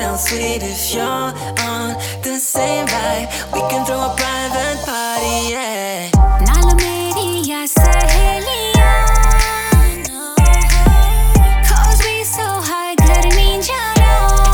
else sweet if you're on the same vibe. We can throw a private party, yeah. नाल मेरिया सहेलियां, cause we so high घर नहीं जाना.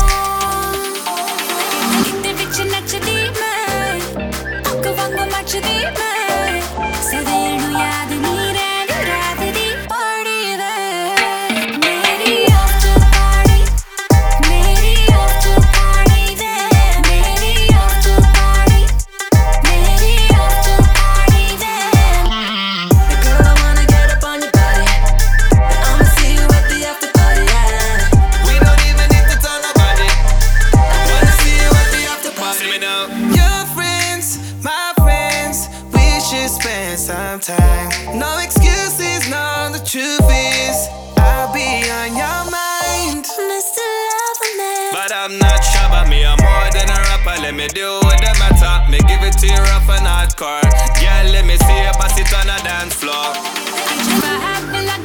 इतने बिच नचदी मैं, पक वांगू मचदी मैं. सवेर नू याद नहीं रहनी रात दी party वे. मेरी after party, मेरी after party वे. मेरी after party, मेरी after party way. Girl, I wanna get up on your body, and I'ma see you at the after party, yeah. We don't even need to tell nobody. I wanna see you at the after party. Me now. Your friends, my friends, we should spend some time. No excuses, no, the truth is I'll be on your mind. Mr. Loverman. But I'm not shabba, me I'm more than a rapper. Let me do what the matter. Me give it to you rough and hardcore. Girl, let me see you pass it on a dance floor. I never have been like